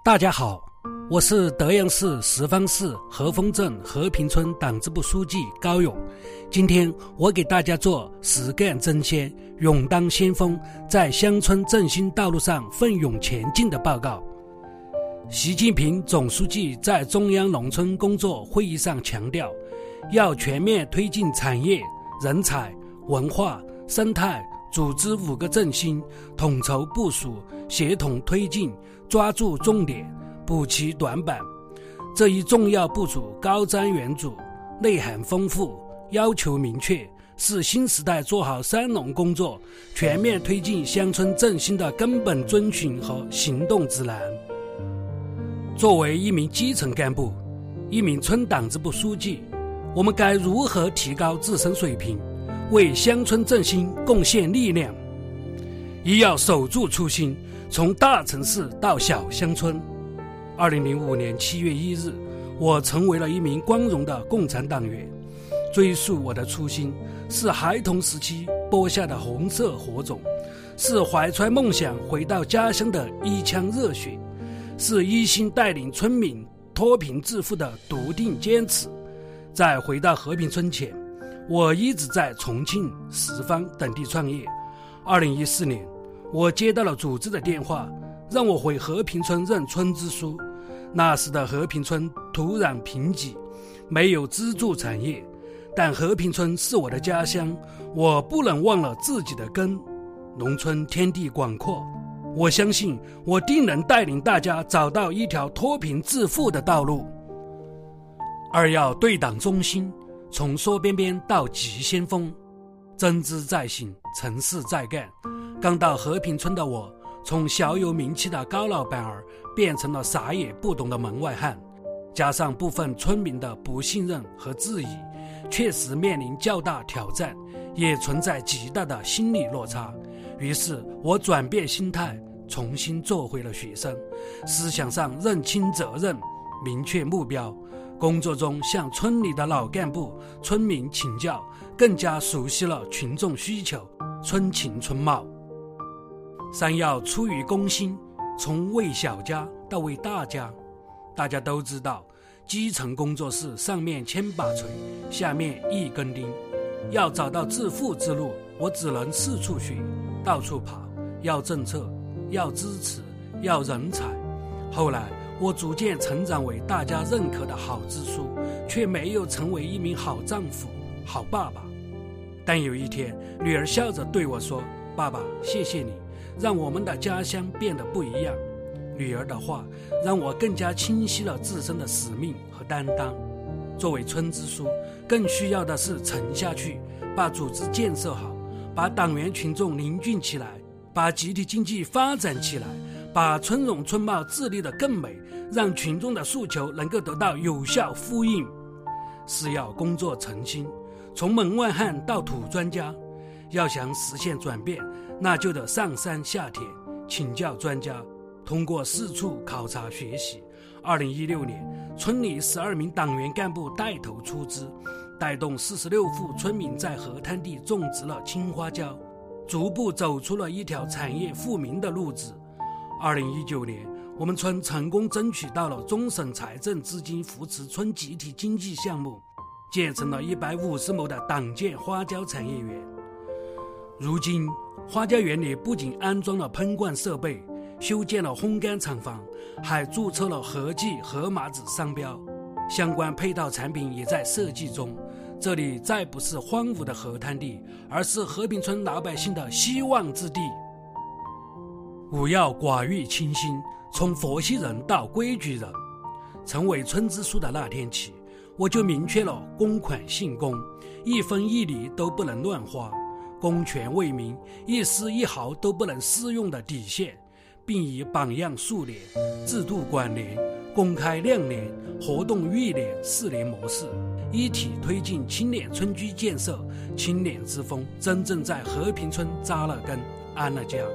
大家好，我是德阳市十方市和丰镇和平村党支部书记高勇。今天我给大家做实干争先、勇当先锋，在乡村振兴道路上奋勇前进的报告。习近平总书记在中央农村工作会议上强调，要全面推进产业、人才、文化、生态、组织5个振兴，统筹部署，协同推进，抓住重点，补齐短板。这一重要部署高瞻远瞩，内涵丰富，要求明确，是新时代做好三农工作、全面推进乡村振兴的根本遵循和行动指南。作为一名基层干部，一名村党支部书记，我们该如何提高自身水平，为乡村振兴贡献力量？一要守住初心，从大城市到小乡村。2005年7月1日，我成为了一名光荣的共产党员。追溯我的初心，是孩童时期播下的红色火种，是怀揣梦想回到家乡的一腔热血，是一心带领村民脱贫致富的笃定坚持。在回到和平村前，我一直在重庆、石方等地创业。2014年，我接到了组织的电话，让我回和平村任村支书。那时的和平村土壤贫瘠，没有支柱产业，但和平村是我的家乡，我不能忘了自己的根。农村天地广阔，我相信我定能带领大家找到一条脱贫致富的道路。二要对党忠心，从缩边边到急先锋，真知在行，成事在干。刚到和平村的我，从小有名气的高老板儿变成了啥也不懂的门外汉，加上部分村民的不信任和质疑，确实面临较大挑战，也存在极大的心理落差。于是我转变心态，重新做回了学生，思想上认清责任，明确目标，工作中向村里的老干部、村民请教，更加熟悉了群众需求，村情村貌。三要出于公心，从为小家到为大家。大家都知道，基层工作是上面千把锤，下面一根钉。要找到致富之路，我只能四处学，到处跑，要政策，要支持，要人才。后来我逐渐成长为大家认可的好支书，却没有成为一名好丈夫、好爸爸。但有一天，女儿笑着对我说：“爸爸，谢谢你，让我们的家乡变得不一样。”女儿的话让我更加清晰了自身的使命和担当。作为村支书，更需要的是沉下去，把组织建设好，把党员群众凝聚起来，把集体经济发展起来，把村容村貌治理得更美，让群众的诉求能够得到有效呼应。是要工作诚心，从门外汉到土专家。要想实现转变，那就得上山下田，请教专家，通过四处考察学习。2016年，村里12名党员干部带头出资，带动46户村民在河滩地种植了青花椒，逐步走出了一条产业富民的路子。2019年，我们村成功争取到了中省财政资金扶持村集体经济项目，建成了150亩的党建花椒产业园。如今，花椒园里不仅安装了喷灌设备，修建了烘干厂房，还注册了合记河马子商标，相关配套产品也在设计中。这里再不是荒芜的河滩地，而是和平村老百姓的希望之地。五要寡欲清心，从佛系人到规矩人。成为村支书的那天起，我就明确了公款信公，一分一厘都不能乱花，公权为民，一丝一毫都不能私用的底线，并以榜样树联、制度管联、公开亮联、活动育联4联模式，一体推进青年村居建设，青年之风真正在和平村扎了根、安了家。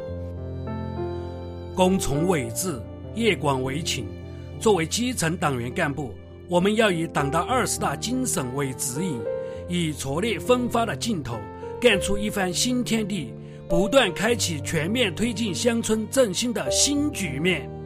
公从伟志，业广为情。作为基层党员干部，我们要以党的20大精神为指引，以拙劣分发的劲头干出一番新天地，不断开启全面推进乡村振兴的新局面。